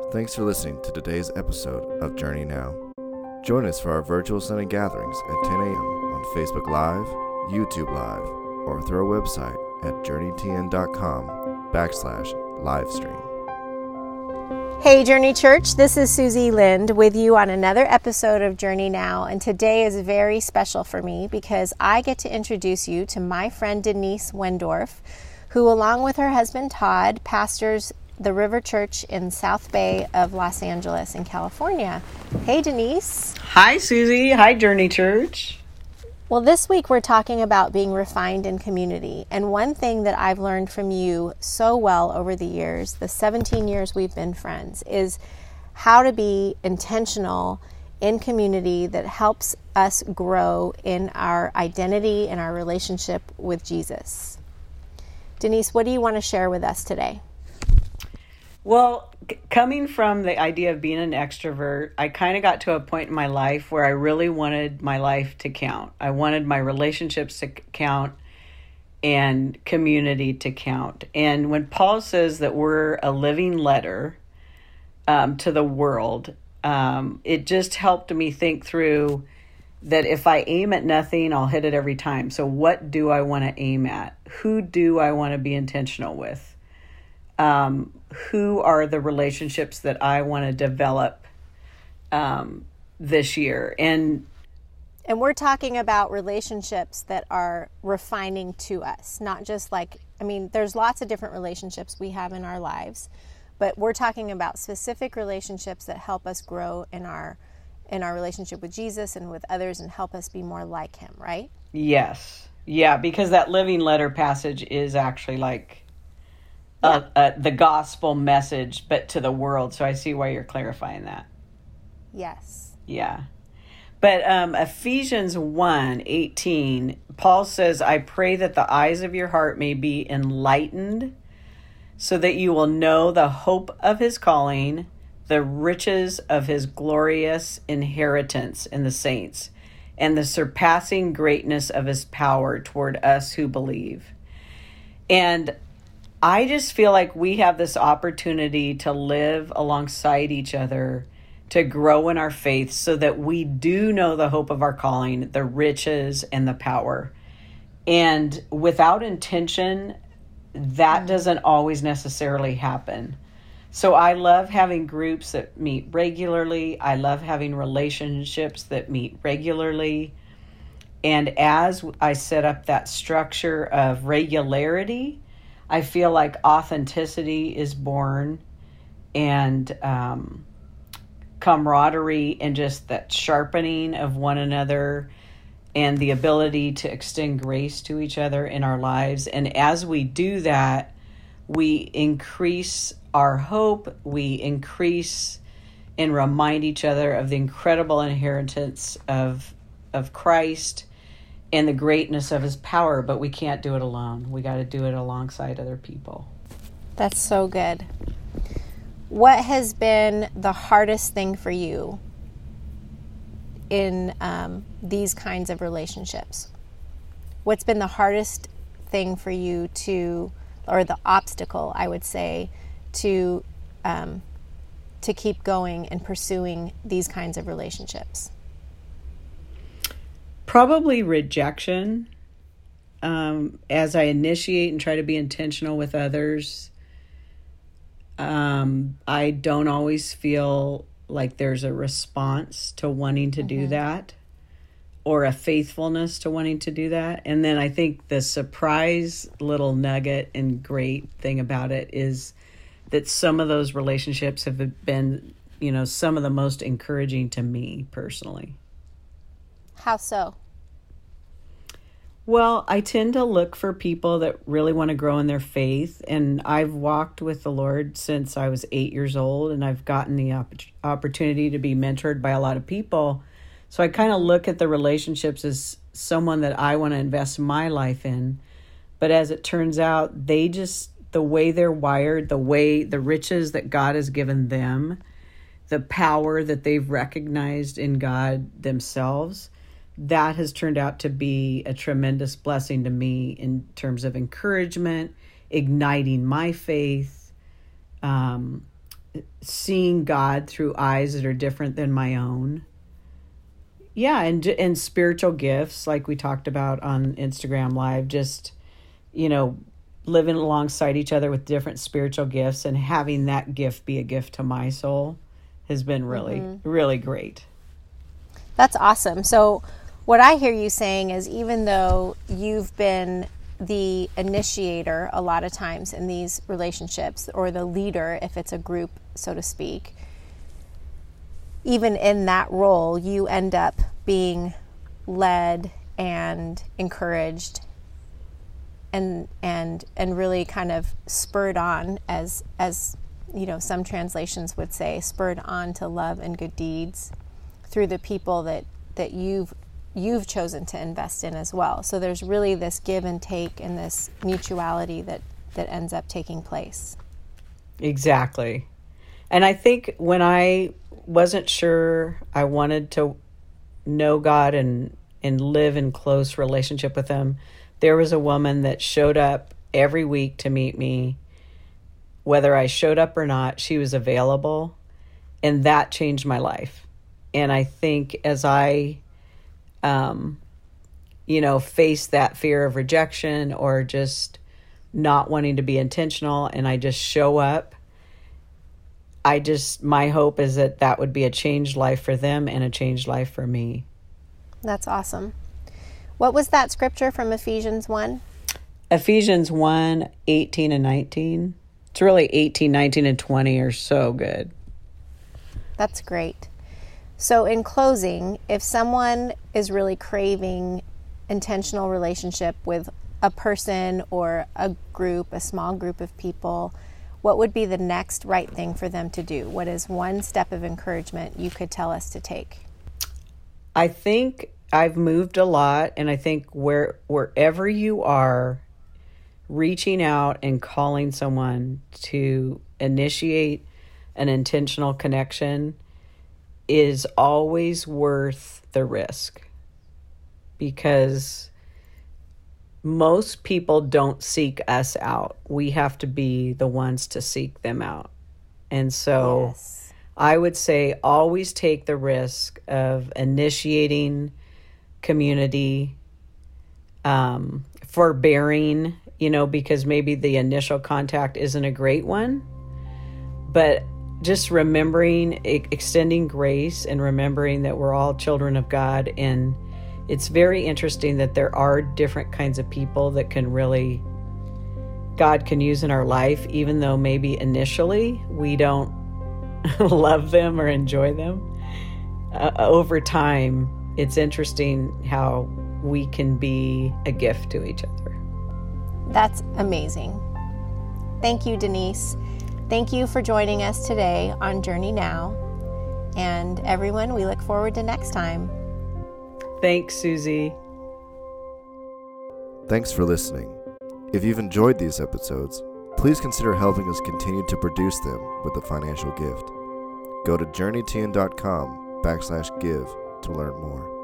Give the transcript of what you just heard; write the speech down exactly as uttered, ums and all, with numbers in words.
Thanks for listening to today's episode of Journey Now. Join us for our virtual Sunday gatherings at ten a.m. on Facebook Live, YouTube Live, or through our website at journeytn.com backslash livestream. Hey Journey Church, this is Susie Lind with you on another episode of Journey Now, and today is very special for me because I get to introduce you to my friend Denise Wendorf, who along with her husband Todd pastors the River Church in South Bay of Los Angeles in California. Hey Denise. Hi Susie. Hi Journey Church. Well, this week we're talking about being refined in community. And one thing that I've learned from you so well over the years, the seventeen years we've been friends, is how to be intentional in community that helps us grow in our identity and our relationship with Jesus. Denise, what do you want to share with us today? Well, c- coming from the idea of being an extrovert, I kind of got to a point in my life where I really wanted my life to count. I wanted my relationships to c- count and community to count. And when Paul says that we're a living letter um, to the world, um, it just helped me think through that if I aim at nothing, I'll hit it every time. So what do I want to aim at? Who do I want to be intentional with? Um, who are the relationships that I want to develop um, this year? And and we're talking about relationships that are refining to us, not just like, I mean, there's lots of different relationships we have in our lives, but we're talking about specific relationships that help us grow in our in our relationship with Jesus and with others and help us be more like him, right? Yes. Yeah, because that living letter passage is actually like Uh, uh, the gospel message, but to the world. So I see why you're clarifying that. Yes. Yeah. But um, Ephesians one eighteen, Paul says, I pray that the eyes of your heart may be enlightened so that you will know the hope of his calling, the riches of his glorious inheritance in the saints, and the surpassing greatness of his power toward us who believe. And I just feel like we have this opportunity to live alongside each other, to grow in our faith so that we do know the hope of our calling, the riches and the power. And without intention, that doesn't always necessarily happen. So I love having groups that meet regularly. I love having relationships that meet regularly. And as I set up that structure of regularity, I feel like authenticity is born, and um, camaraderie, and just that sharpening of one another and the ability to extend grace to each other in our lives. And as we do that, we increase our hope, we increase and remind each other of the incredible inheritance of of Christ and the greatness of his power, but we can't do it alone. We got to do it alongside other people. That's so good. What has been the hardest thing for you in um, these kinds of relationships? What's been the hardest thing for you to, or the obstacle, I would say, to um, to keep going and pursuing these kinds of relationships? Probably rejection. Um, as I initiate and try to be intentional with others, um, I don't always feel like there's a response to wanting to mm-hmm. do that, or a faithfulness to wanting to do that. And then I think the surprise little nugget and great thing about it is that some of those relationships have been, you know, some of the most encouraging to me personally. How so? Well, I tend to look for people that really want to grow in their faith. And I've walked with the Lord since I was eight years old, and I've gotten the opp- opportunity to be mentored by a lot of people. So I kind of look at the relationships as someone that I want to invest my life in. But as it turns out, they just, the way they're wired, the way, the riches that God has given them, the power that they've recognized in God themselves, that has turned out to be a tremendous blessing to me in terms of encouragement, igniting my faith. Um, seeing God through eyes that are different than my own. Yeah, and and spiritual gifts, like we talked about on Instagram Live, just, you know, living alongside each other with different spiritual gifts and having that gift be a gift to my soul has been really, mm-hmm. really great. That's awesome. So what I hear you saying is, even though you've been the initiator a lot of times in these relationships, or the leader if it's a group, so to speak, even in that role, you end up being led and encouraged and and and really kind of spurred on, as as you know, some translations would say, spurred on to love and good deeds through the people that that you've you've chosen to invest in as well. So there's really this give and take and this mutuality that that ends up taking place. Exactly. And I think when I wasn't sure I wanted to know God and and live in close relationship with him, there was a woman that showed up every week to meet me. Whether I showed up or not, she was available, and that changed my life. And I think as I, um, you know, face that fear of rejection or just not wanting to be intentional, and I just show up, I just, my hope is that that would be a changed life for them and a changed life for me. That's awesome. What was that scripture from Ephesians one? Ephesians one, eighteen and nineteen. It's really eighteen, nineteen, and twenty are so good. That's great. So in closing, if someone is really craving intentional relationship with a person or a group, a small group of people, what would be the next right thing for them to do? What is one step of encouragement you could tell us to take? I think I've moved a lot, and I think where wherever you are, reaching out and calling someone to initiate an intentional connection is always worth the risk, because most people don't seek us out. We have to be the ones to seek them out. And so yes. I would say always take the risk of initiating community, um, forbearing, you know, because maybe the initial contact isn't a great one, but just remembering, extending grace and remembering that we're all children of God. And it's very interesting that there are different kinds of people that can really, God can use in our life, even though maybe initially we don't love them or enjoy them. Uh, over time, it's interesting how we can be a gift to each other. That's amazing. Thank you, Denise. Thank you for joining us today on Journey Now. And everyone, we look forward to next time. Thanks, Susie. Thanks for listening. If you've enjoyed these episodes, please consider helping us continue to produce them with a financial gift. Go to journeytn.com backslash give to learn more.